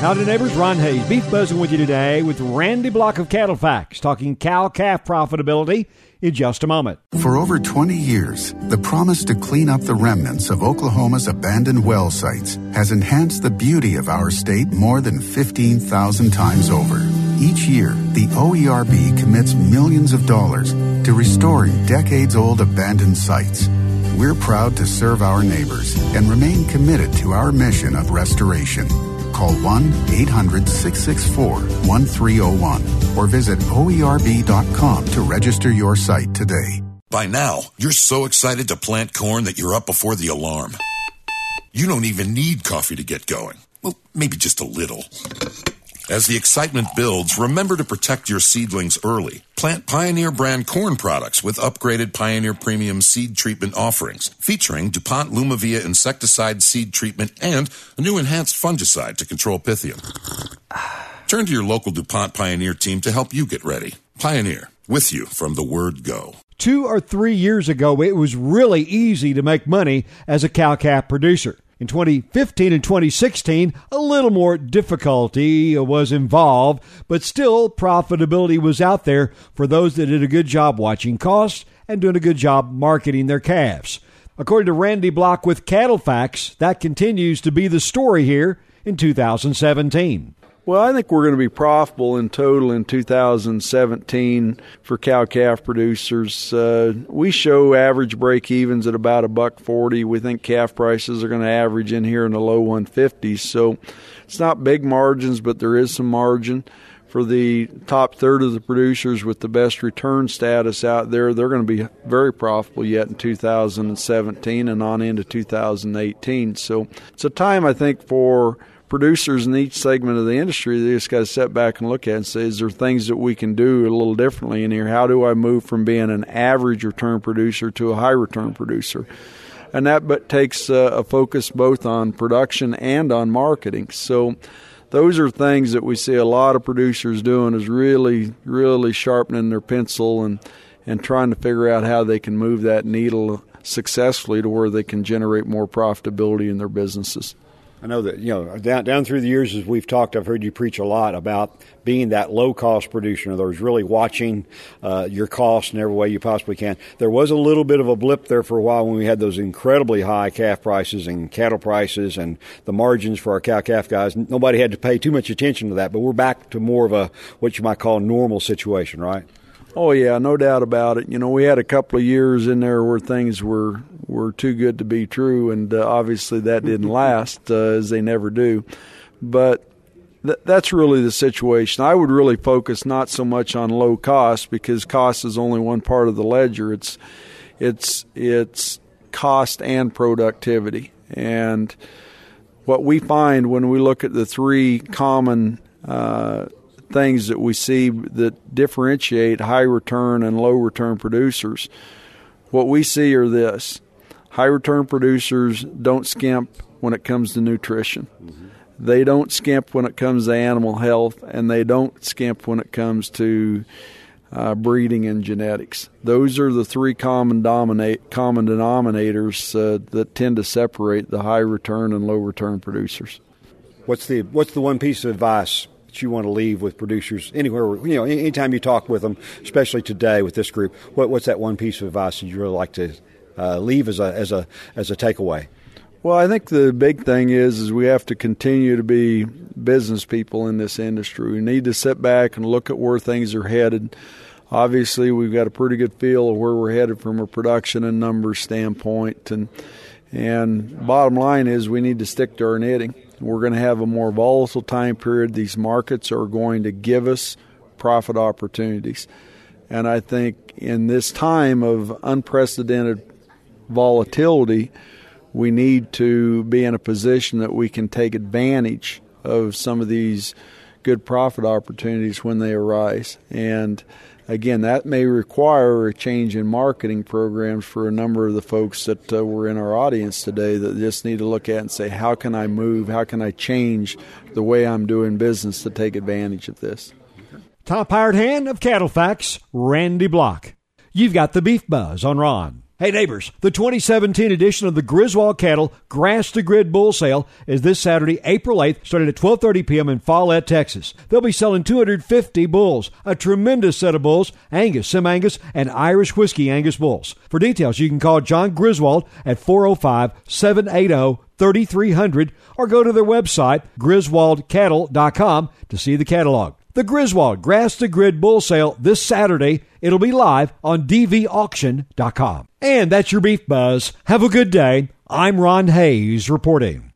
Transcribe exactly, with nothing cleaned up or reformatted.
Howdy neighbors, Ron Hayes, Beef Buzzing with you today with Randy Block of Cattle Facts, talking cow-calf profitability in just a moment. For over twenty years, the promise to clean up the remnants of Oklahoma's abandoned well sites has enhanced the beauty of our state more than fifteen thousand times over. Each year, the O E R B commits millions of dollars to restoring decades-old abandoned sites. We're proud to serve our neighbors and remain committed to our mission of restoration. Call one eight hundred six six four one three zero one or visit O E R B dot com to register your site today. By now, you're so excited to plant corn that you're up before the alarm. You don't even need coffee to get going. Well, maybe just a little. As the excitement builds, remember to protect your seedlings early. Plant Pioneer brand corn products with upgraded Pioneer Premium seed treatment offerings, featuring DuPont Lumavia insecticide seed treatment and a new enhanced fungicide to control Pythium. Turn to your local DuPont Pioneer team to help you get ready. Pioneer, with you from the word go. Two or three years ago, it was really easy to make money as a cow-calf producer. In twenty fifteen and twenty sixteen, a little more difficulty was involved, but still profitability was out there for those that did a good job watching costs and doing a good job marketing their calves. According to Randy Block with Cattle Facts, that continues to be the story here in two thousand seventeen. Well, I think we're going to be profitable in total in two thousand seventeen for cow-calf producers. Uh, we show average break-evens at about a buck forty. We think calf prices are going to average in here in the low one fifties. So it's not big margins, but there is some margin. For the top third of the producers with the best return status out there, they're going to be very profitable yet in two thousand seventeen and on into two thousand eighteen. So it's a time, I think, for producers in each segment of the industry, they just got to sit back and look at it and say, is there things that we can do a little differently in here? How do I move from being an average return producer to a high return producer? And that but takes uh, a focus both on production and on marketing. So those are things that we see a lot of producers doing, is really, really sharpening their pencil and, and trying to figure out how they can move that needle successfully to where they can generate more profitability in their businesses. I know that, you know, down down through the years as we've talked, I've heard you preach a lot about being that low-cost producer. In other words, really watching uh, your costs in every way you possibly can. There was a little bit of a blip there for a while when we had those incredibly high calf prices and cattle prices and the margins for our cow-calf guys. Nobody had to pay too much attention to that, but we're back to more of a what you might call a normal situation, right? Oh, yeah, no doubt about it. You know, we had a couple of years in there where things were, were too good to be true, and uh, obviously that didn't last, uh, as they never do. But th- that's really the situation. I would really focus not so much on low cost, because cost is only one part of the ledger. It's it's it's cost and productivity. And what we find when we look at the three common uh things that we see that differentiate high return and low return producers, what we see are this: high return producers don't skimp when it comes to nutrition. Mm-hmm. They don't skimp when it comes to animal health, and they don't skimp when it comes to uh, breeding and genetics. Those are the three common dominate common denominators uh, that tend to separate the high return and low return producers. What's the what's the one piece of advice you want to leave with producers anywhere, you know, anytime you talk with them, especially today with this group? What, what's that one piece of advice that you really like to uh, leave as a as a as a takeaway? Well, I think the big thing is is we have to continue to be business people in this industry. We need to sit back and look at where things are headed. Obviously, we've got a pretty good feel of where we're headed from a production and numbers standpoint, and and bottom line is we need to stick to our knitting. We're going to have a more volatile time period. These markets are going to give us profit opportunities. And I think in this time of unprecedented volatility, we need to be in a position that we can take advantage of some of these good profit opportunities when they arise. And again, that may require a change in marketing programs for a number of the folks that uh, were in our audience today that just need to look at and say, how can I move, how can I change the way I'm doing business to take advantage of this? Top hired hand of Cattle Facts, Randy Block. You've got the Beef Buzz on Ron. Hey neighbors, the twenty seventeen edition of the Griswold Cattle Grass to Grid Bull Sale is this Saturday, April eighth, starting at twelve thirty p.m. in Follett, Texas. They'll be selling two hundred fifty bulls, a tremendous set of bulls, Angus, Sim-Angus, and Irish Whiskey Angus bulls. For details, you can call John Griswold at four oh five, seven eight oh, three three zero zero or go to their website, griswold cattle dot com, to see the catalog. The Griswold Grass to Grid Bull Sale this Saturday. It'll be live on d v auction dot com. And that's your Beef Buzz. Have a good day. I'm Ron Hayes reporting.